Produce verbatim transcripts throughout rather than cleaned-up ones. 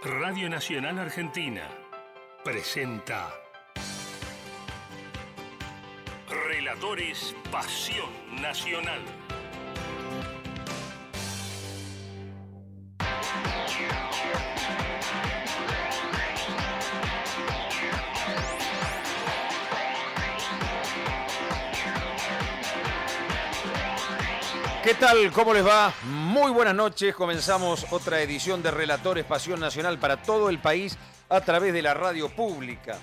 Radio Nacional Argentina presenta Relatores Pasión Nacional. ¿Qué tal? ¿Cómo les va? Muy buenas noches. Comenzamos otra edición de Relatores Pasión Nacional para todo el país a través de la radio pública.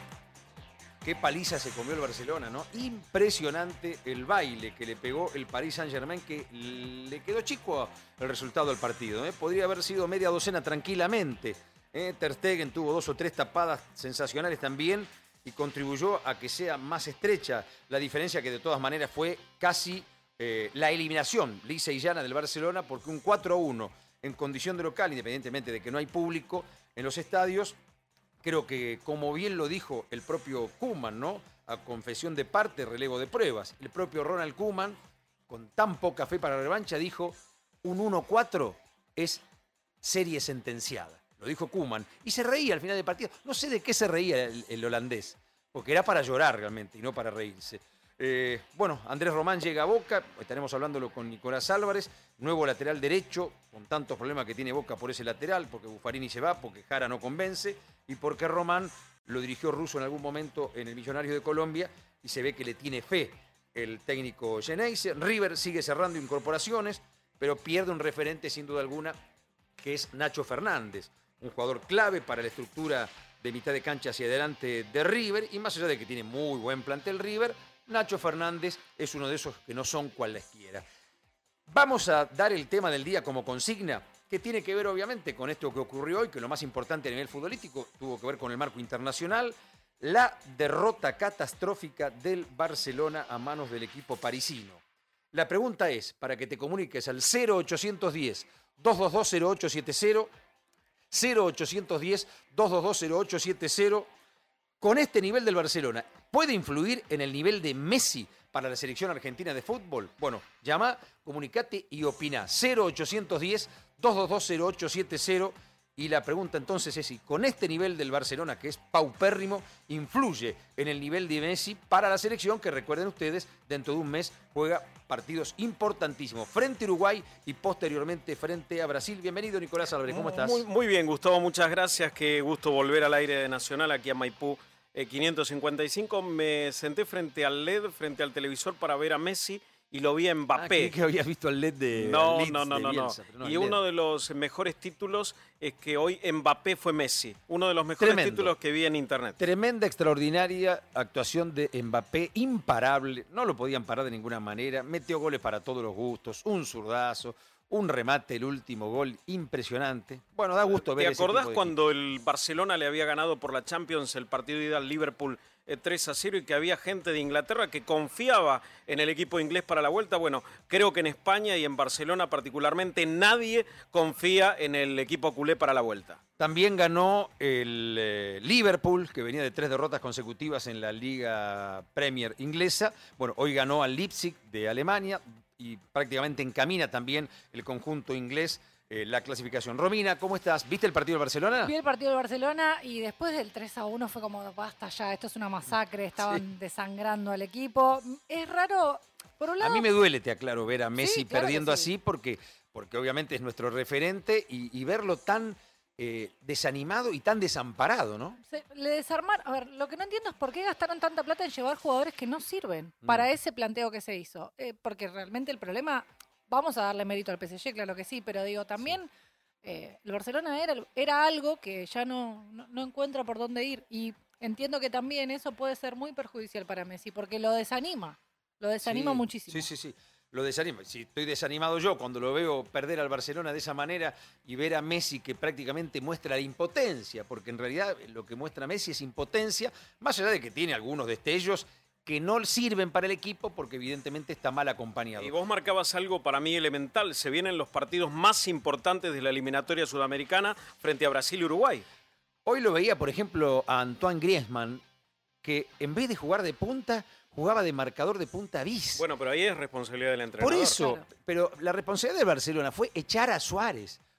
Qué paliza se comió el Barcelona, ¿no? Impresionante el baile que le pegó el Paris Saint-Germain, que le quedó chico el resultado del partido, ¿eh? Podría haber sido media docena tranquilamente. ¿eh? Ter Stegen tuvo dos o tres tapadas sensacionales también y contribuyó a que sea más estrecha la diferencia, que de todas maneras fue casi... Eh, la eliminación lisa y llana del Barcelona, porque un cuatro a uno en condición de local, independientemente de que no hay público en los estadios, creo que, como bien lo dijo el propio Koeman, ¿no? A confesión de parte, relevo de pruebas. El propio Ronald Koeman, con tan poca fe para la revancha, dijo: un uno cuatro es serie sentenciada. Lo dijo Koeman. Y se reía al final del partido. No sé de qué se reía el, el holandés, porque era para llorar realmente y no para reírse. Eh, bueno, Andrés Román llega a Boca, estaremos hablándolo con Nicolás Álvarez, nuevo lateral derecho, con tantos problemas que tiene Boca por ese lateral, porque Buffarini se va, porque Jara no convence, y porque Román lo dirigió Russo en algún momento en el Millonarios de Colombia, y se ve que le tiene fe el técnico Geneise. River sigue cerrando incorporaciones, pero pierde un referente sin duda alguna, que es Nacho Fernández, un jugador clave para la estructura de mitad de cancha hacia adelante de River, y más allá de que tiene muy buen plantel River, Nacho Fernández es uno de esos que no son cualesquiera. Vamos a dar el tema del día como consigna, que tiene que ver obviamente con esto que ocurrió hoy, que lo más importante a nivel futbolístico tuvo que ver con el marco internacional, la derrota catastrófica del Barcelona a manos del equipo parisino. La pregunta es, para que te comuniques al cero ochocientos diez, dos dos dos, cero ocho siete cero, cero ochocientos diez, dos dos dos, cero ocho siete cero, con este nivel del Barcelona, ¿puede influir en el nivel de Messi para la selección argentina de fútbol? Bueno, llama, comunicate y opina. cero ochocientos diez, dos dos dos, cero ocho siete cero. Y la pregunta entonces es si con este nivel del Barcelona, que es paupérrimo, influye en el nivel de Messi para la selección, que recuerden ustedes, dentro de un mes juega partidos importantísimos frente a Uruguay y posteriormente frente a Brasil. Bienvenido, Nicolás Álvarez, ¿cómo estás? Muy, muy bien, Gustavo, muchas gracias. Qué gusto volver al aire de Nacional aquí a Maipú eh, quinientos cincuenta y cinco. Me senté frente al L E D, frente al televisor para ver a Messi y lo vi a Mbappé. Ah, creí que habías visto al L E D de No, Leeds, no, no, de no, Bielsa, no. pero no. Y L E D. uno de los mejores títulos es que hoy Mbappé fue Messi. Uno de los mejores Tremendo. títulos que vi en internet. Tremenda, extraordinaria actuación de Mbappé, imparable, no lo podían parar de ninguna manera, metió goles para todos los gustos, un zurdazo, un remate, el último gol, impresionante. Bueno, da gusto ver. ¿Te ese acordás tipo de cuando el Barcelona le había ganado por la Champions el partido de ida al Liverpool eh, tres a cero y que había gente de Inglaterra que confiaba en el equipo inglés para la vuelta? Bueno, creo que en España y en Barcelona particularmente nadie confía en el equipo culé para la vuelta. También ganó el eh, Liverpool, que venía de tres derrotas consecutivas en la Liga Premier inglesa. Bueno, hoy ganó al Leipzig de Alemania y prácticamente encamina también el conjunto inglés eh, la clasificación. Romina, ¿cómo estás? ¿Viste el partido del Barcelona? Vi el partido del Barcelona y después del tres a uno fue como, basta ya, esto es una masacre, estaban sí. desangrando al equipo. Es raro, por un lado... A mí me duele, te aclaro, ver a Messi sí, claro perdiendo sí. así porque, porque obviamente es nuestro referente y, y verlo tan... Eh, desanimado y tan desamparado, ¿no? Se, le desarmaron. A ver, lo que no entiendo es por qué gastaron tanta plata en llevar jugadores que no sirven mm. para ese planteo que se hizo. Eh, porque realmente el problema, vamos a darle mérito al P S G, claro que sí, pero digo, también sí. eh, el Barcelona era, era algo que ya no, no, no encuentra por dónde ir. Y entiendo que también eso puede ser muy perjudicial para Messi, porque lo desanima. Lo desanima sí, muchísimo. Sí, sí, sí. Lo desanima. Si estoy desanimado yo cuando lo veo perder al Barcelona de esa manera y ver a Messi que prácticamente muestra la impotencia, porque en realidad lo que muestra Messi es impotencia, más allá de que tiene algunos destellos que no sirven para el equipo porque evidentemente está mal acompañado. Y vos marcabas algo para mí elemental, se vienen los partidos más importantes de la eliminatoria sudamericana frente a Brasil y Uruguay. Hoy lo veía, por ejemplo, a Antoine Griezmann, que en vez de jugar de punta, jugaba de marcador de punta bis. Bueno, pero ahí es responsabilidad del entrenador. Por eso, claro. Pero la responsabilidad del Barcelona fue echar a Suárez.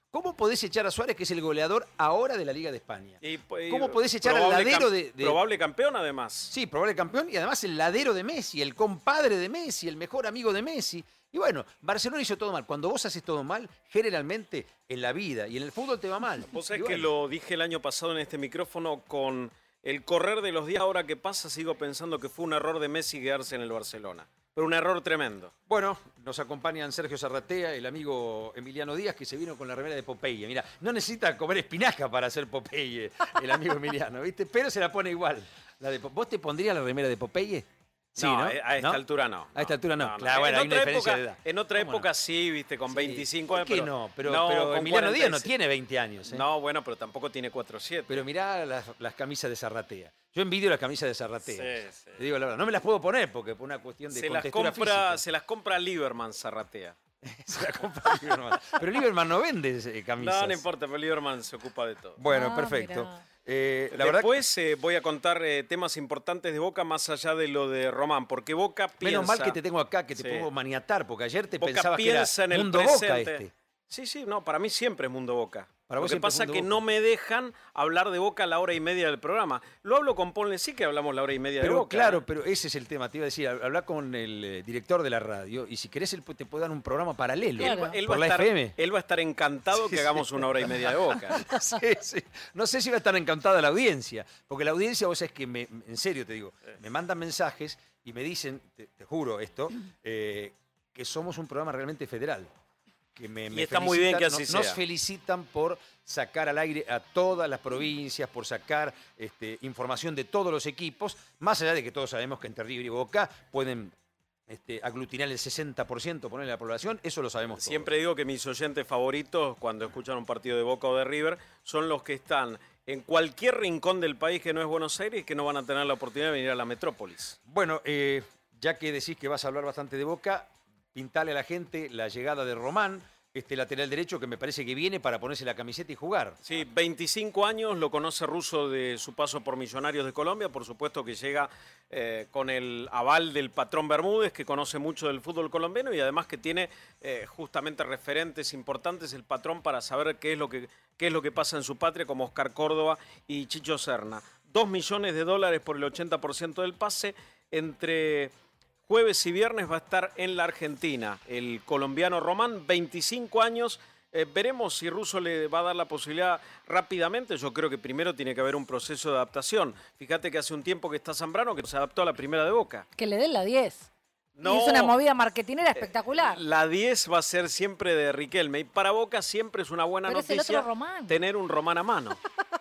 ¿Cómo podés echar a Suárez, que es el goleador ahora de la Liga de España? Y, y, ¿Cómo podés echar al probable ladero cam- de, de- Probable campeón, además. Sí, probable campeón y además el ladero de Messi, el compadre de Messi, el mejor amigo de Messi. Y bueno, Barcelona hizo todo mal. Cuando vos haces todo mal, generalmente en la vida y en el fútbol te va mal. Vos sabés Y que bueno, lo dije el año pasado en este micrófono, con el correr de los días ahora que pasa, sigo pensando que fue un error de Messi quedarse en el Barcelona. Pero un error tremendo. Bueno, nos acompañan Sergio Zarratea, el amigo Emiliano Díaz, que se vino con la remera de Popeye. Mira, no necesita comer espinaca para hacer Popeye, el amigo Emiliano, ¿viste? Pero se la pone igual. La de, Po- ¿Vos te pondrías la remera de Popeye? Sí, no, ¿no? a a esta ¿No? altura no. A esta altura no. no, no. Claro, bueno, en hay una otra diferencia época, de edad. En otra ¿Cómo no? época sí, viste, con Sí. veinticinco ¿Por años. qué pero, no? Pero, no, pero con Emiliano Díaz no cuarenta y seis. tiene veinte años. ¿eh? No, bueno, pero tampoco tiene cuatro siete. Pero mirá las, las camisas de Zarratea. Yo envidio las camisas de Zarratea. Sí, sí. Te digo la verdad. No me las puedo poner porque por una cuestión de se las, contextura compra, física. se las compra Lieberman, Zarratea. Se la compra Lieberman. Pero Lieberman no vende eh, camisas. No, no importa, pero Lieberman se ocupa de todo. Bueno, Ah, perfecto. mirá. Eh, la verdad, Después eh, voy a contar eh, temas importantes de Boca más allá de lo de Román, porque Boca piensa... menos mal que te tengo acá, que te Sí. puedo maniatar, porque ayer te Boca pensabas que era piensa en el Mundo Boca presente. este. Sí, sí, no, para mí siempre es Mundo Boca. Para Lo vos que siempre es pasa es Mundo que Boca. no me dejan hablar de Boca a la hora y media del programa. Lo hablo con Ponle, sí que hablamos la hora y media de Pero Boca. claro, ¿eh? pero ese es el tema. Te iba a decir, hablar con el eh, director de la radio y si querés él te puede dar un programa paralelo Él, Claro. va- él por va la a estar, F M. él va a estar encantado Sí, que sí. hagamos una hora y media de Boca. Sí, sí. No sé si va a estar encantada la audiencia, porque la audiencia, vos sabés que, me, en serio te digo, me mandan mensajes y me dicen, te, te juro esto, eh, que somos un programa realmente federal. Que me, Y me está muy bien que felicitan, así no- Nos sea. felicitan por sacar al aire a todas las provincias, por sacar este, información de todos los equipos, más allá de que todos sabemos que entre River y Boca pueden este, aglutinar el sesenta por ciento, ponerle a la población, eso lo sabemos todos. Siempre digo que mis oyentes favoritos, cuando escuchan un partido de Boca o de River, son los que están en cualquier rincón del país que no es Buenos Aires y que no van a tener la oportunidad de venir a la metrópolis. Bueno, eh, ya que decís que vas a hablar bastante de Boca, pintale a la gente la llegada de Román, este lateral derecho que me parece que viene para ponerse la camiseta y jugar. Sí, veinticinco años, lo conoce Russo de su paso por Millonarios de Colombia, por supuesto que llega eh, con el aval del patrón Bermúdez, que conoce mucho del fútbol colombiano y además que tiene eh, justamente referentes importantes, el patrón, para saber qué es lo que, qué es lo que pasa en su patria, como Oscar Córdoba y Chicho Serna. Dos millones de dólares por el ochenta por ciento del pase. Entre jueves y viernes va a estar en la Argentina el colombiano Román, veinticinco años. Eh, veremos si Russo le va a dar la posibilidad rápidamente. Yo creo que primero tiene que haber un proceso de adaptación. Fíjate que hace un tiempo que está Zambrano, que se adaptó a la primera de Boca. Que le den la diez. No, Y es una movida marketinera espectacular. la diez va a ser siempre de Riquelme. Y para Boca siempre es una buena Pero es el noticia otro Román. tener un Román a mano.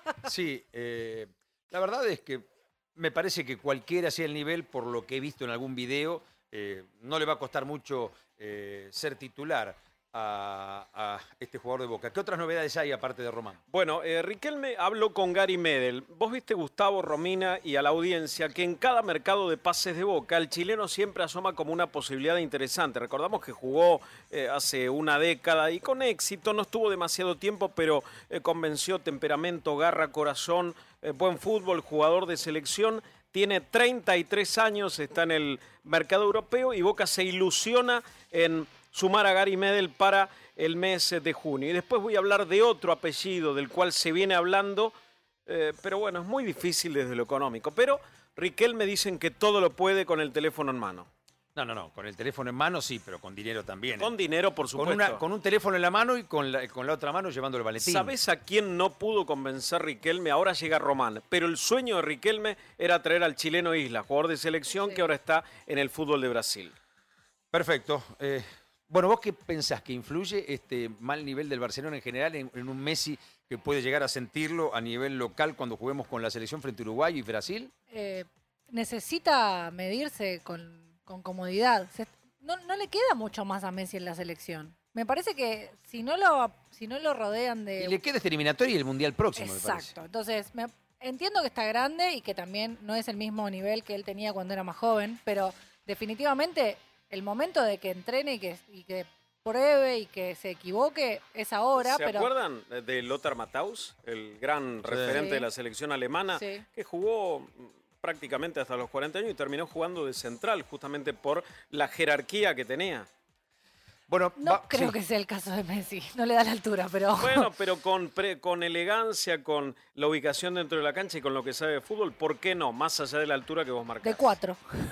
Sí, eh, la verdad es que me parece que cualquiera sea el nivel, por lo que he visto en algún video, eh, no le va a costar mucho eh, ser titular a, a este jugador de Boca. ¿Qué otras novedades hay aparte de Román? Bueno, eh, Riquelme habló con Gary Medel. Vos viste, Gustavo, Romina y a la audiencia, que en cada mercado de pases de Boca el chileno siempre asoma como una posibilidad interesante. Recordamos que jugó eh, hace una década y con éxito, no estuvo demasiado tiempo, pero eh, convenció, temperamento, garra, corazón, eh, buen fútbol, jugador de selección. Tiene treinta y tres años, está en el mercado europeo y Boca se ilusiona en sumar a Gary Medel para el mes de junio. Y después voy a hablar de otro apellido del cual se viene hablando, eh, pero bueno, es muy difícil desde lo económico. Pero Riquelme dicen que todo lo puede con el teléfono en mano. No, no, no, con el teléfono en mano sí, pero con dinero también. ¿eh? Con dinero, por Con, supuesto. una- con un teléfono en la mano y con la, con la otra mano llevando el maletín. ¿Sabés a quién no pudo convencer Riquelme? Ahora llega Román. Pero el sueño de Riquelme era traer al chileno Isla, jugador de selección Sí. que ahora está en el fútbol de Brasil. Perfecto. Eh, bueno, ¿vos qué pensás que influye este mal nivel del Barcelona en general en, en un Messi que puede llegar a sentirlo a nivel local cuando juguemos con la selección frente a Uruguay y Brasil? Eh, necesita medirse con, con comodidad. Se- no, no le queda mucho más a Messi en la selección. Me parece que si no lo, si no lo rodean de... Y le queda este eliminatorio y el Mundial próximo, me parece. Exacto. Entonces, me- entiendo que está grande y que también no es el mismo nivel que él tenía cuando era más joven, pero definitivamente el momento de que entrene y que, y que pruebe y que se equivoque es ahora. ¿Se pero acuerdan de Lothar Matthaus, el gran referente Sí. de la selección alemana, Sí. que jugó mm, prácticamente hasta los cuarenta años y terminó jugando de central, justamente por la jerarquía que tenía? Bueno, No va, creo sí. que sea el caso de Messi, no le da la altura, pero... Bueno, pero con, pre- con elegancia, con la ubicación dentro de la cancha y con lo que sabe de fútbol, ¿por qué no? Más allá de la altura que vos marcás. De cuatro.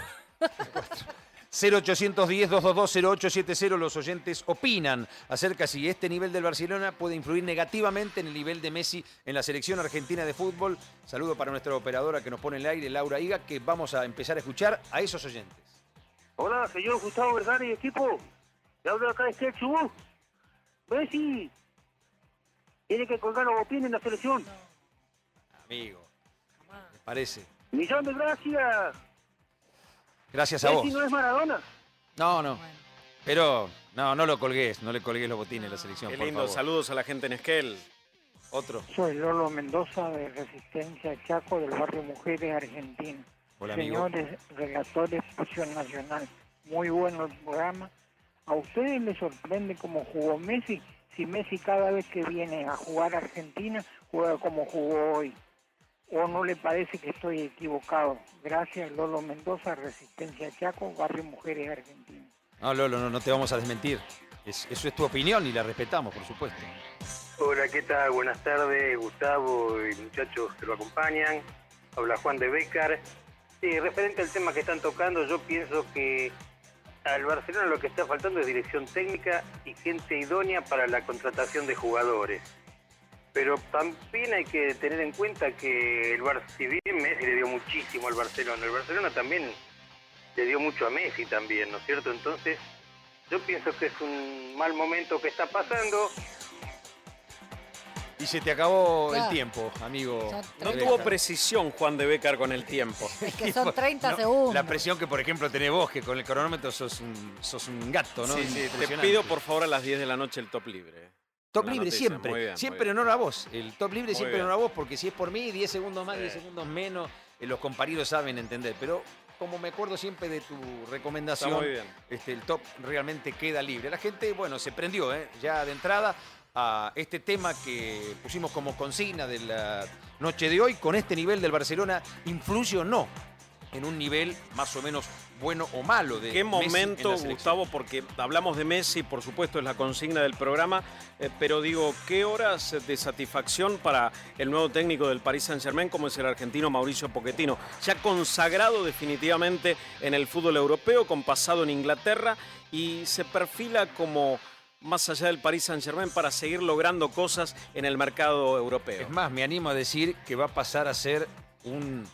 cero ochocientos diez, doscientos veintidós, cero ocho siete cero, los oyentes opinan acerca si este nivel del Barcelona puede influir negativamente en el nivel de Messi en la selección argentina de fútbol. Saludo para nuestra operadora que nos pone en el aire, Laura Higa, que vamos a empezar a escuchar a esos oyentes. Hola, señor Gustavo Vergara y equipo. Le hablo acá de este Chubú. Messi tiene que colgar los botines en la selección. Amigo, ¿me parece? Millón de gracias. Gracias a vos. Messi no es Maradona. No, no. Pero no, no lo colgués, no le colgués los botines a la selección, Qué por lindo, favor. saludos a la gente en Esquel. Otro. Soy Lolo Mendoza de Resistencia Chaco del barrio Mujeres, Argentina. Hola, amigo. Señores relatores Pasión Nacional, muy bueno el programa. ¿A ustedes les sorprende cómo jugó Messi? Si Messi cada vez que viene a jugar a Argentina juega como jugó hoy. ¿O no le parece que estoy equivocado? Gracias, Lolo Mendoza, Resistencia Chaco, barrio Mujeres, Argentina. No, Lolo, no, no te vamos a desmentir. Es- eso es tu opinión y la respetamos, por supuesto. Hola, ¿qué tal? Buenas tardes, Gustavo y muchachos que lo acompañan. Habla Juan de Bécar. Sí, referente al tema que están tocando, yo pienso que al Barcelona lo que está faltando es dirección técnica y gente idónea para la contratación de jugadores. Pero también hay que tener en cuenta que el Bar, si bien Messi le dio muchísimo al Barcelona, el Barcelona también le dio mucho a Messi también, ¿no es cierto? Entonces, yo pienso que es un mal momento que está pasando. Y se te acabó Claro. el tiempo, amigo. Ya No Rebeca. tuvo precisión Juan de Bécar con el tiempo. Es que son treinta No, segundos. La presión que, por ejemplo, tenés vos, que con el cronómetro sos un, sos un gato, ¿no? Sí, sí, te Impresionante. pido por favor a las diez de la noche el top libre. Top La libre noticia, siempre. muy bien, muy siempre bien. en honor a vos. El top libre Muy siempre en bien. honor a vos, porque si es por mí, diez segundos más, Sí. diez segundos menos, eh, los comparidos saben entender. Pero como me acuerdo siempre de tu recomendación, Está muy bien. este, el top realmente queda libre. La gente, bueno, se prendió, ¿eh? Ya de entrada a este tema que pusimos como consigna de la noche de hoy, con este nivel del Barcelona, ¿influye o no en un nivel más o menos bueno o malo de ¿Qué Messi en la momento, selección? Gustavo? Porque hablamos de Messi, por supuesto, es la consigna del programa, eh, pero digo, ¿qué horas de satisfacción para el nuevo técnico del Paris Saint-Germain, como es el argentino Mauricio Pochettino? Ya consagrado definitivamente en el fútbol europeo, con pasado en Inglaterra, y se perfila como más allá del Paris Saint-Germain para seguir logrando cosas en el mercado europeo. Es más, me animo a decir que va a pasar a ser un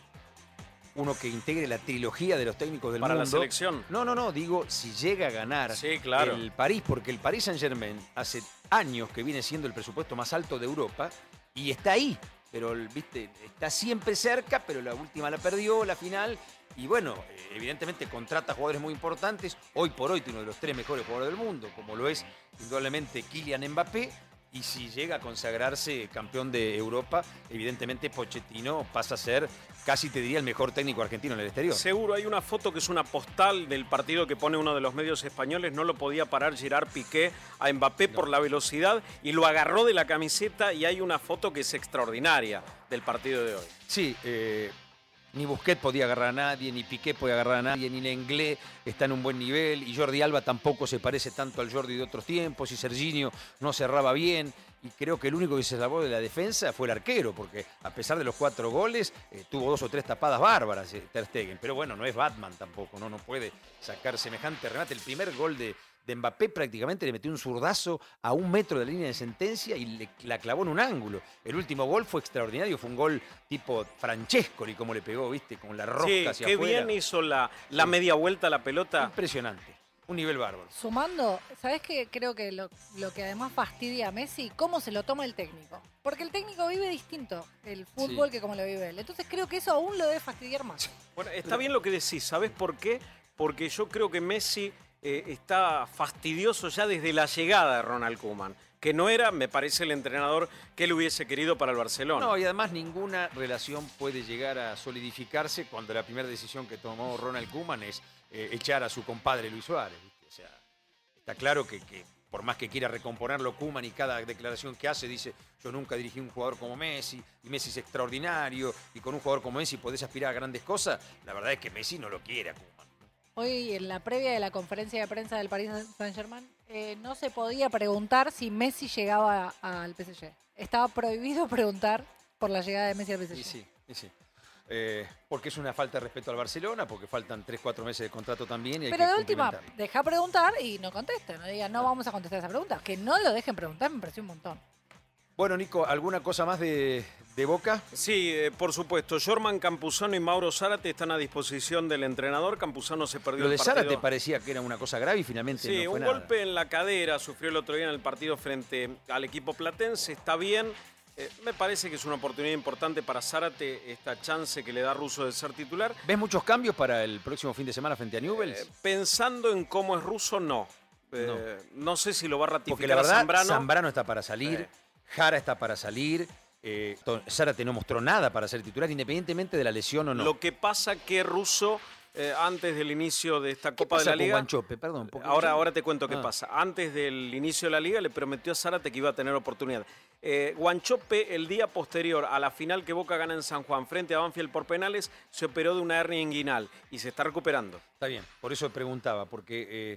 uno que integre la trilogía de los técnicos del Para la mundo. selección. No, no, no, digo, si llega a ganar Sí, claro. el París, porque el Paris Saint-Germain hace años que viene siendo el presupuesto más alto de Europa y está ahí, pero viste, está siempre cerca, pero la última la perdió, la final. Y bueno, eh, evidentemente contrata jugadores muy importantes. Hoy por hoy tiene uno de los tres mejores jugadores del mundo, como lo es indudablemente Kylian Mbappé. Y si llega a consagrarse campeón de Europa, evidentemente Pochettino pasa a ser, casi te diría, el mejor técnico argentino en el exterior. Seguro, hay una foto que es una postal del partido que pone uno de los medios españoles. No lo podía parar Gerard Piqué a Mbappé por la velocidad y lo agarró de la camiseta, y hay una foto que es extraordinaria del partido de hoy. Sí, eh, ni Busquets podía agarrar a nadie, ni Piqué podía agarrar a nadie, ni Lenglet está en un buen nivel, y Jordi Alba tampoco se parece tanto al Jordi de otros tiempos, y Serginho no cerraba bien, y creo que el único que se salvó de la defensa fue el arquero, porque a pesar de los cuatro goles, eh, tuvo dos o tres tapadas bárbaras, eh, Ter Stegen, pero bueno, no es Batman tampoco, no, no puede sacar semejante remate. El primer gol de, de Mbappé prácticamente le metió un zurdazo a un metro de la línea de sentencia y le, la clavó en un ángulo. El último gol fue extraordinario, fue un gol tipo Francescoli, como le pegó, viste, con la rosca Sí, hacia qué afuera. bien hizo la, la Sí. media vuelta a la pelota. Impresionante, un nivel bárbaro. Sumando, ¿sabés qué? Creo que lo, lo que además fastidia a Messi, cómo se lo toma el técnico. Porque el técnico vive distinto el fútbol Sí. que como lo vive él. Entonces creo que eso aún lo debe fastidiar más. Bueno, está bien lo que decís, ¿sabés por qué? Porque yo creo que Messi eh, está fastidioso ya desde la llegada de Ronald Koeman, que no era, me parece, el entrenador que él hubiese querido para el Barcelona. No, y además ninguna relación puede llegar a solidificarse cuando la primera decisión que tomó Ronald Koeman es eh, echar a su compadre Luis Suárez, ¿viste? O sea, está claro que, que por más que quiera recomponerlo Koeman y cada declaración que hace dice, yo nunca dirigí un jugador como Messi, y Messi es extraordinario, y con un jugador como Messi podés aspirar a grandes cosas, la verdad es que Messi no lo quiere a Koeman. Hoy en la previa de la conferencia de prensa del Paris Saint-Germain eh, no se podía preguntar si Messi llegaba a- al P S G. Estaba prohibido preguntar por la llegada de Messi al P S G. Y sí, y sí. Eh, porque es una falta de respeto al Barcelona, porque faltan tres, cuatro meses de contrato también y hay Pero que de última, cumplimentarlo. deja preguntar y no contesten. No digan, no vamos a contestar esa pregunta. Que no lo dejen preguntar me pareció un montón. Bueno, Nico, ¿alguna cosa más de, de Boca? Sí, eh, por supuesto. Jorman Campuzano y Mauro Zárate están a disposición del entrenador. Campuzano se perdió Lo de el partido. Zárate parecía que era una cosa grave y finalmente Sí, no fue un nada. golpe en la cadera sufrió el otro día en el partido frente al equipo platense. Está bien. Eh, me parece que es una oportunidad importante para Zárate, esta chance que le da Russo de ser titular. ¿Ves muchos cambios para el próximo fin de semana frente a Newell's? Eh, pensando en cómo es Russo, no. Eh, no. sé si lo va a ratificar Porque la verdad, a Zambrano. Zambrano está para salir, Eh. Jara está para salir, eh, To- Zárate no mostró nada para ser titular, independientemente de la lesión o no. Lo que pasa que Russo, eh, antes del inicio de esta ¿Qué Copa de pasa la con Liga... Guanchope? Perdón. porque Ahora, yo- ahora te cuento qué Ah. pasa. Antes del inicio de la liga le prometió a Zárate que iba a tener oportunidad. Eh, Guanchope, el día posterior a la final que Boca gana en San Juan frente a Banfield por penales, se operó de una hernia inguinal y se está recuperando. Está bien, por eso preguntaba, porque eh,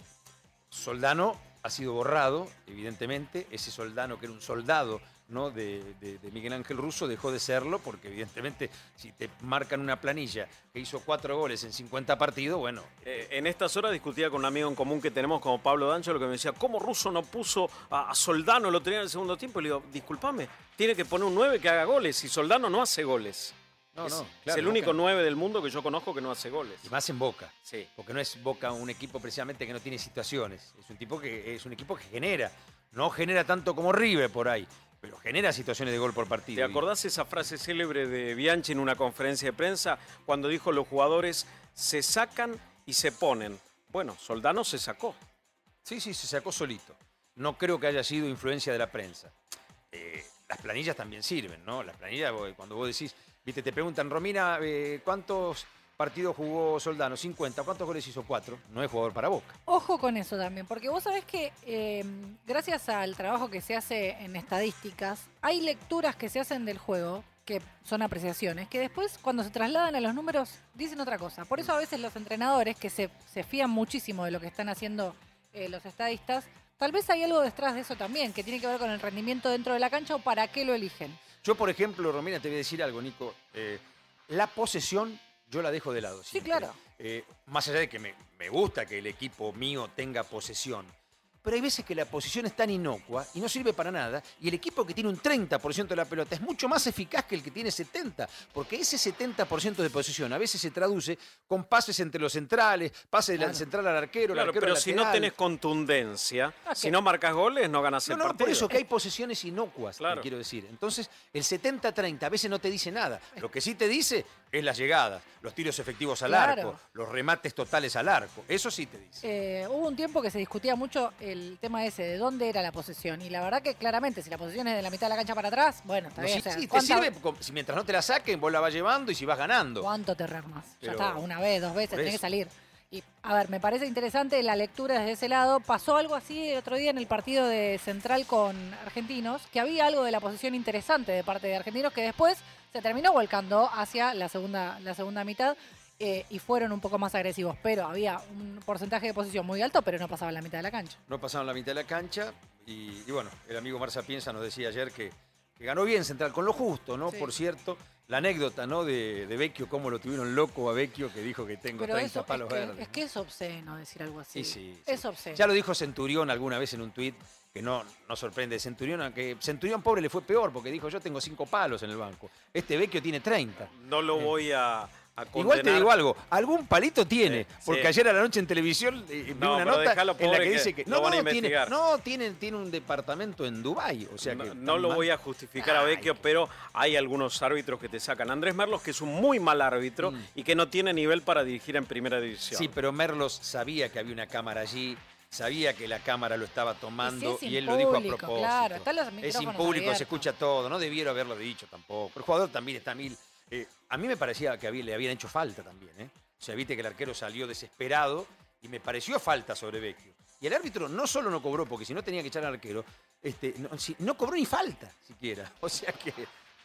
Soldano ha sido borrado, evidentemente. Ese Soldano que era un soldado, ¿no? de, de- de Miguel Ángel Russo dejó de serlo, porque evidentemente si te marcan una planilla que hizo cuatro goles en cincuenta partidos, bueno, Eh, en estas horas discutía con un amigo en común que tenemos como Pablo D'Angelo, que me decía, ¿cómo Russo no puso a, a Soldano, lo tenía en el segundo tiempo? Y le digo, discúlpame, tiene que poner un nueve que haga goles y Soldano no hace goles. no, es, no. es claro, el único Boca- nueve del mundo que yo conozco que no hace goles. Y más en Boca. Sí. Porque no es Boca un equipo precisamente que no tiene situaciones. Es un tipo que es un equipo que genera. No genera tanto como River por ahí, pero genera situaciones de gol por partido. ¿Te acordás esa frase célebre de Bianchi en una conferencia de prensa cuando dijo los jugadores se sacan y se ponen? Bueno, Soldano se sacó. Sí, sí, se sacó solito. No creo que haya sido influencia de la prensa. Eh, las planillas también sirven, ¿no? Las planillas, vos- cuando vos decís, viste, te preguntan, Romina, eh, ¿cuántos partidos jugó Soldano? cincuenta. ¿Cuántos goles hizo? cuatro. No es jugador para Boca. Ojo con eso también, porque vos sabés que eh, gracias al trabajo que se hace en estadísticas, hay lecturas que se hacen del juego, que son apreciaciones, que después cuando se trasladan a los números dicen otra cosa. Por eso a veces los entrenadores, que se, se fían muchísimo de lo que están haciendo eh, los estadistas, tal vez hay algo detrás de eso también, que tiene que ver con el rendimiento dentro de la cancha o para qué lo eligen. Yo, por ejemplo, Romina, te voy a decir algo, Nico. Eh, la posesión yo la dejo de lado. Sí, siempre. claro. Eh, más allá de que me, me gusta que el equipo mío tenga posesión. Pero hay veces que la posición es tan inocua y no sirve para nada, y el equipo que tiene un treinta por ciento de la pelota es mucho más eficaz que el que tiene setenta por ciento, porque ese setenta por ciento de posesión a veces se traduce con pases entre los centrales, pases del Claro. central al arquero, el Claro, arquero pero al si no lateral. tenés contundencia, Ah, si que- no marcas goles, no ganas No, el no, partido. por eso que hay posesiones inocuas, Claro. te quiero decir. Entonces, el setenta treinta a veces no te dice nada. Lo que sí te dice es las llegadas, los tiros efectivos al Claro. arco, los remates totales al arco. Eso sí te dice. Eh, hubo un tiempo que se discutía mucho el tema ese de dónde era la posesión. Y la verdad que claramente, si la posesión es de la mitad de la cancha para atrás, bueno, está No, bien. sí, o sea, sí, te ¿cuánta- sirve, com- si mientras no te la saquen, vos la vas llevando y si vas ganando. ¿Cuánto te más? Ya Pero- está, una vez, dos veces, por tenés que eso. salir. Y, a ver, me parece interesante la lectura desde ese lado. Pasó algo así el otro día en el partido de Central con Argentinos, que había algo de la posición interesante de parte de Argentinos que después se terminó volcando hacia la segunda, la segunda mitad eh, y fueron un poco más agresivos. Pero había un porcentaje de posición muy alto, pero no pasaba la mitad de la cancha. No pasaron la mitad de la cancha y, y bueno, el amigo Marza Piensa nos decía ayer que, que ganó bien Central con lo justo, ¿no? Sí. Por cierto, la anécdota, ¿no? De, de Vecchio, cómo lo tuvieron loco a Vecchio, que dijo que tengo Pero treinta eso es palos que, verdes. es que es obsceno decir algo así. Sí, sí, sí. Es obsceno. Ya lo dijo Centurión alguna vez en un tuit, que no, no sorprende. Centurión, aunque Centurión pobre le fue peor, porque dijo, yo tengo cinco palos en el banco. Este Vecchio tiene treinta. No lo voy a, a condenar. Igual te digo algo, algún palito tiene, Sí, porque sí. ayer a la noche en televisión eh, vi No, una pero nota dejalo, en la pobre, que que dice que lo van a tiene, investigar. no tiene, tiene un departamento en Dubái, o sea que No, tan no lo mal. voy a justificar a Vecchio, Ay, pero hay algunos árbitros que te sacan. Andrés Merlos, que es un muy mal árbitro Mm. y que no tiene nivel para dirigir en primera división. Sí, pero Merlos sabía que había una cámara allí, sabía que la cámara lo estaba tomando Y si es y él lo dijo a impúblico, propósito. claro, están los es micrófonos impúblico, se abiertos. escucha todo, no debiera haberlo dicho tampoco. El jugador también está mil. Eh, a mí me parecía que había- le habían hecho falta también, ¿eh? O sea, viste que el arquero salió desesperado y me pareció falta sobre Vecchio. Y el árbitro no solo no cobró, porque si no tenía que echar al arquero, este, no, si- no cobró ni falta siquiera. O sea que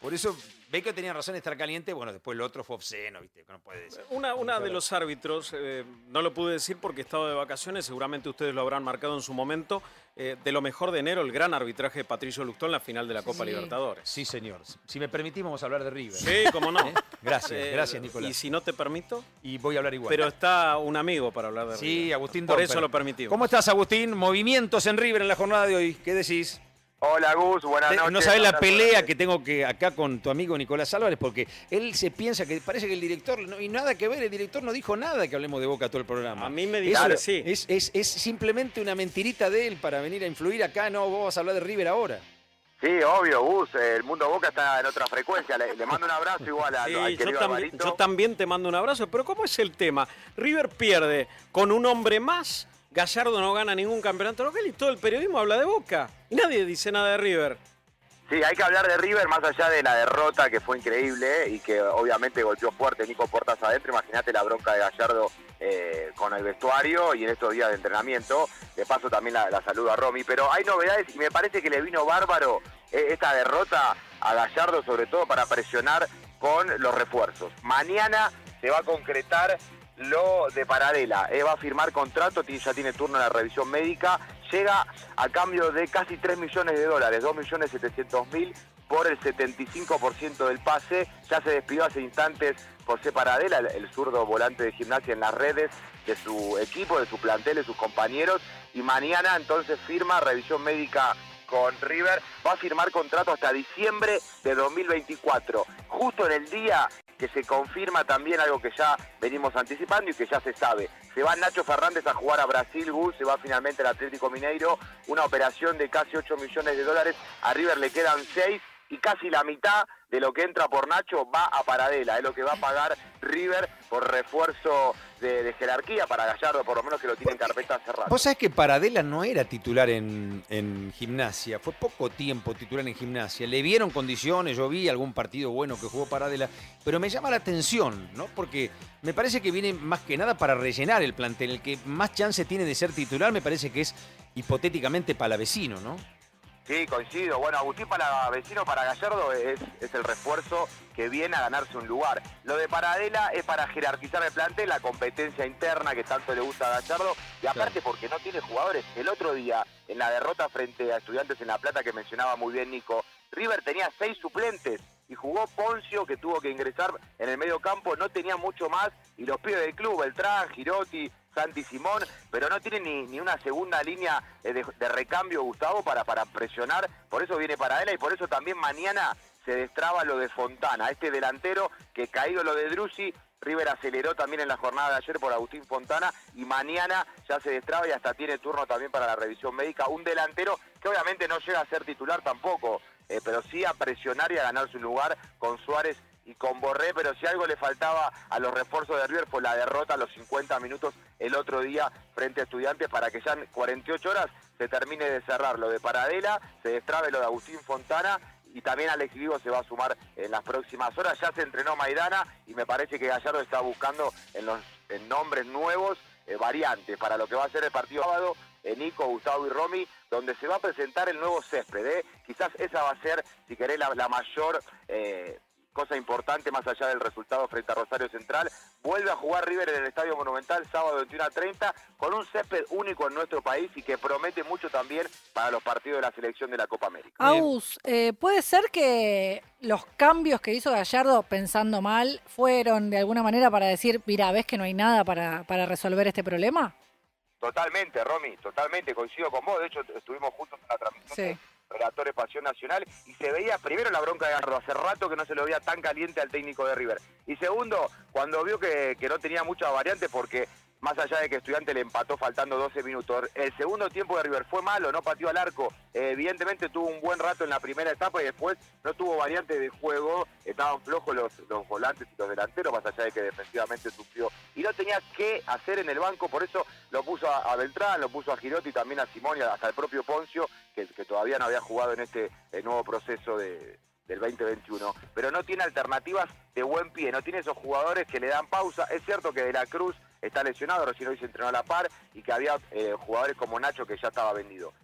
Por eso Becker tenía razón en estar caliente, bueno, después lo otro fue obsceno, ¿viste? No puede decir. Una, una de los árbitros, eh, no lo pude decir porque estaba de vacaciones, seguramente ustedes lo habrán marcado en su momento, eh, de lo mejor de enero, el gran arbitraje de Patricio Lustó en la final de la Copa Sí. Libertadores. Sí, señor. Si me permitís, vamos a hablar de River. Sí, cómo no. ¿Eh? Gracias, Eh, gracias, Nicolás. Y si no te permito, Y voy a hablar igual. pero está un amigo para hablar de Sí, River. Agustín Por Domper. eso lo permitimos. ¿Cómo estás, Agustín? Movimientos en River en la jornada de hoy. ¿Qué decís? Hola Gus, buenas Te- noches. No sabés la Abrazo pelea grande. que tengo que acá con tu amigo Nicolás Álvarez, porque él se piensa que parece que el director, no, y nada que ver, el director no dijo nada que hablemos de Boca todo el programa. A mí me Es- dice que sí. Es, es, es simplemente una mentirita de él para venir a influir acá. No, vos vas a hablar de River ahora. Sí, obvio, Gus, el mundo Boca está en otra frecuencia. Le, le mando un abrazo igual a, Sí, al yo, querido también, Alvarito. yo también te mando un abrazo, pero ¿cómo es el tema? River pierde con un hombre más, Gallardo no gana ningún campeonato local y todo el periodismo habla de Boca. Y nadie dice nada de River. Sí, hay que hablar de River más allá de la derrota que fue increíble y que obviamente golpeó fuerte Nico Portas adentro. Imagínate la bronca de Gallardo eh, con el vestuario y en estos días de entrenamiento. De paso también la, la saludo a Romy. Pero hay novedades y me parece que le vino bárbaro eh, esta derrota a Gallardo, sobre todo para presionar con los refuerzos. Mañana se va a concretar lo de Paradela. Eh, va a firmar contrato, tiene- ya tiene turno en la revisión médica. Llega a cambio de casi tres millones de dólares, dos millones setecientos mil por el setenta y cinco por ciento del pase. Ya se despidió hace instantes José Paradela, el, el zurdo volante de Gimnasia, en las redes de su equipo, de su plantel, de sus compañeros. Y mañana entonces firma revisión médica con River. Va a firmar contrato hasta diciembre de dos mil veinticuatro. Justo en el día que se confirma también algo que ya venimos anticipando y que ya se sabe. Se va Nacho Fernández a jugar a Brasil, Gus, se va finalmente al Atlético Mineiro, una operación de casi ocho millones de dólares, a River le quedan seis y casi la mitad de lo que entra por Nacho va a Paradela, es lo que va a pagar River por refuerzo de, de jerarquía para Gallardo, por lo menos que lo tiene en carpeta cerrada. Vos sabés que Paradela no era titular en, en Gimnasia, fue poco tiempo titular en Gimnasia. Le vieron condiciones, yo vi algún partido bueno que jugó Paradela, pero me llama la atención, ¿no? Porque me parece que viene más que nada para rellenar el plantel. El que más chance tiene de ser titular me parece que es hipotéticamente Palavecino, ¿no? Sí, coincido. Bueno, Agustín Palavecino para Gallardo es, es el refuerzo que viene a ganarse un lugar. Lo de Paradela es para jerarquizar el plantel, la competencia interna que tanto le gusta a Gallardo, y aparte Claro. porque no tiene jugadores. El otro día, en la derrota frente a Estudiantes en La Plata, que mencionaba muy bien Nico, River tenía seis suplentes y jugó Poncio, que tuvo que ingresar en el medio campo, no tenía mucho más, y los pibes del club, Beltrán, Girotti, Santi Simón, pero no tiene ni, ni una segunda línea de, de recambio, Gustavo, para, para presionar. Por eso viene Paradela y por eso también mañana se destraba lo de Fontana, este delantero que caído lo de Drussi, River aceleró también en la jornada de ayer por Agustín Fontana y mañana ya se destraba y hasta tiene turno también para la revisión médica. Un delantero que obviamente no llega a ser titular tampoco, eh, pero sí a presionar y a ganar su lugar con Suárez y con Borré, pero si algo le faltaba a los refuerzos de River fue la derrota a los cincuenta minutos el otro día frente a Estudiantes, para que ya en cuarenta y ocho horas se termine de cerrar lo de Paradela, se destrabe lo de Agustín Fontana y también Alex Vigo se va a sumar en las próximas horas. Ya se entrenó Maidana y me parece que Gallardo está buscando en los en nombres nuevos eh, variantes para lo que va a ser el partido sábado. Eh, Nico, Gustavo y Romy, donde se va a presentar el nuevo césped. ¿eh? Quizás esa va a ser, si querés, la, la mayor eh, cosa importante más allá del resultado frente a Rosario Central. Vuelve a jugar River en el Estadio Monumental sábado veintiuno a treinta con un césped único en nuestro país y que promete mucho también para los partidos de la selección de la Copa América. Agus, eh, ¿puede ser que los cambios que hizo Gallardo pensando mal fueron de alguna manera para decir, mira, ves que no hay nada para, para resolver este problema? Totalmente, Romy, totalmente, coincido con vos. De hecho, estuvimos juntos en la transmisión Sí. de Relatores Pasión Nacional y se veía primero la bronca de Gallardo, hace rato que no se lo veía tan caliente al técnico de River. Y segundo, cuando vio que, que no tenía muchas variantes, porque más allá de que Estudiante le empató faltando doce minutos, el segundo tiempo de River fue malo, no pateó al arco. Eh, evidentemente tuvo un buen rato en la primera etapa y después no tuvo variantes de juego, estaban flojos los, los volantes y los delanteros, más allá de que defensivamente sufrió. Y no tenía qué hacer en el banco, por eso lo puso a, a Beltrán, lo puso a Girotti y también a Simón y hasta el propio Poncio, que, que todavía no había jugado en este eh, nuevo proceso de... del veinte veintiuno, pero no tiene alternativas de buen pie, no tiene esos jugadores que le dan pausa. Es cierto que De la Cruz está lesionado, recién hoy se entrenó a la par, y que había eh, jugadores como Nacho que ya estaba vendido.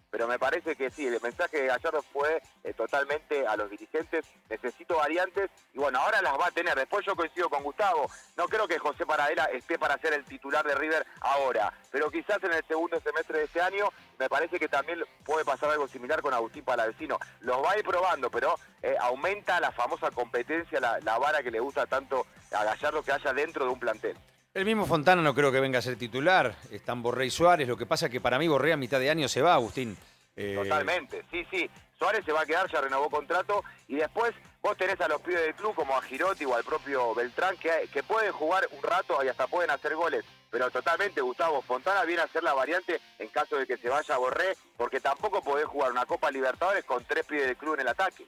pero me parece que sí, el mensaje de Gallardo fue eh, totalmente a los dirigentes, necesito variantes, y bueno, ahora las va a tener. Después yo coincido con Gustavo, no creo que José Paradela esté para ser el titular de River ahora, pero quizás en el segundo semestre de este año, me parece que también puede pasar algo similar con Agustín Palavecino. Los va a ir probando, pero eh, aumenta la famosa competencia, la, la vara que le gusta tanto a Gallardo que haya dentro de un plantel. El mismo Fontana no creo que venga a ser titular, están Borré y Suárez, lo que pasa es que para mí Borré a mitad de año se va, Agustín. Eh... Totalmente, sí, sí. Suárez se va a quedar, ya renovó contrato, y después vos tenés a los pibes del club como a Girotti o al propio Beltrán que, que pueden jugar un rato y hasta pueden hacer goles, pero totalmente, Gustavo, Fontana viene a ser la variante en caso de que se vaya Borré, porque tampoco podés jugar una Copa Libertadores con tres pibes del club en el ataque.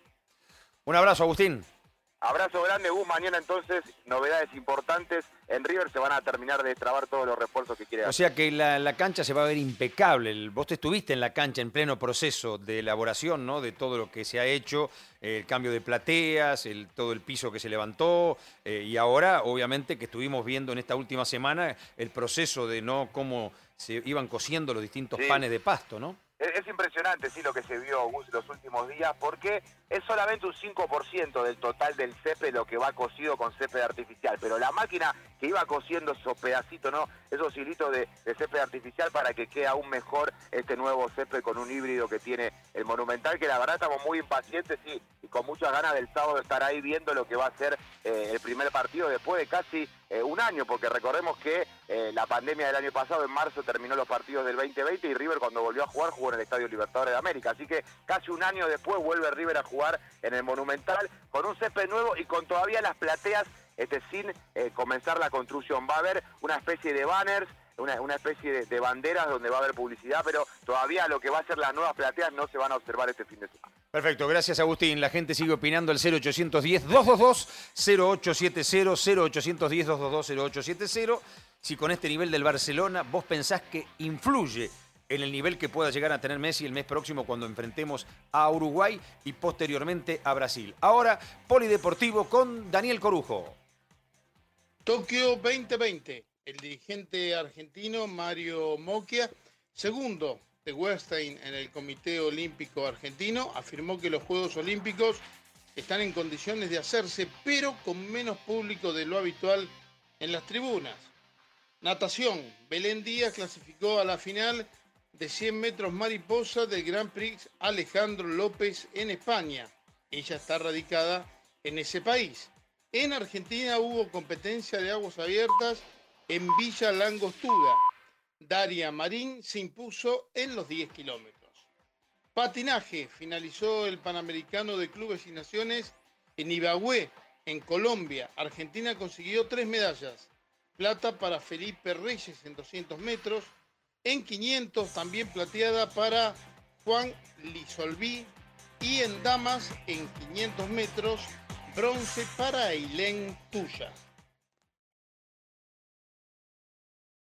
Un abrazo, Agustín. Abrazo grande, Gus. Mañana entonces novedades importantes. En River se van a terminar de destrabar todos los refuerzos que quiere hacer. O sea que la, la cancha se va a ver impecable. Vos te estuviste en la cancha en pleno proceso de elaboración, ¿no? De todo lo que se ha hecho, eh, el cambio de plateas, el, todo el piso que se levantó, eh, y ahora, obviamente, que estuvimos viendo en esta última semana el proceso de no cómo se iban cosiendo los distintos sí. panes de pasto, ¿no? Es impresionante, sí, lo que se vio, Gus, los últimos días, porque es solamente un cinco por ciento del total del césped lo que va cocido con césped artificial, pero la máquina que iba cosiendo esos pedacitos, ¿no? Esos hilitos de, de césped artificial para que quede aún mejor este nuevo césped con un híbrido que tiene el Monumental, que la verdad estamos muy impacientes y, y con muchas ganas del sábado de estar ahí viendo lo que va a ser eh, el primer partido después de casi eh, un año, porque recordemos que eh, la pandemia del año pasado, en marzo, terminó los partidos del veinte veinte y River cuando volvió a jugar jugó en el Estadio Libertadores de América, así que casi un año después vuelve River a jugar en el Monumental con un césped nuevo y con todavía las plateas este, sin eh, comenzar la construcción. Va a haber una especie de banners, una, una especie de, de banderas donde va a haber publicidad, pero todavía lo que va a ser las nuevas plateas no se van a observar este fin de semana. Perfecto, gracias Agustín. La gente sigue opinando al cero ochocientos diez, doscientos veintidós, cero ochocientos setenta, cero ochocientos diez, doscientos veintidós, cero ochocientos setenta. Si con este nivel del Barcelona vos pensás que influye en el nivel que pueda llegar a tener Messi el mes próximo cuando enfrentemos a Uruguay y posteriormente a Brasil. Ahora, Polideportivo con Daniel Corujo. Tokio veinte veinte. El dirigente argentino Mario Moccia, segundo de Weinstein en el Comité Olímpico Argentino, afirmó que los Juegos Olímpicos están en condiciones de hacerse, pero con menos público de lo habitual en las tribunas. Natación. Belén Díaz clasificó a la final de cien metros mariposa del Grand Prix Alejandro López en España. Ella está radicada en ese país. En Argentina hubo competencia de aguas abiertas en Villa Langostura. Daria Marín se impuso en los diez kilómetros. Patinaje. Finalizó el Panamericano de Clubes y Naciones en Ibagué, en Colombia. Argentina consiguió tres medallas. Plata para Felipe Reyes en doscientos metros. En quinientos también plateada para Juan Lisolví. Y en damas en quinientos metros, bronce para Ailén Tuya.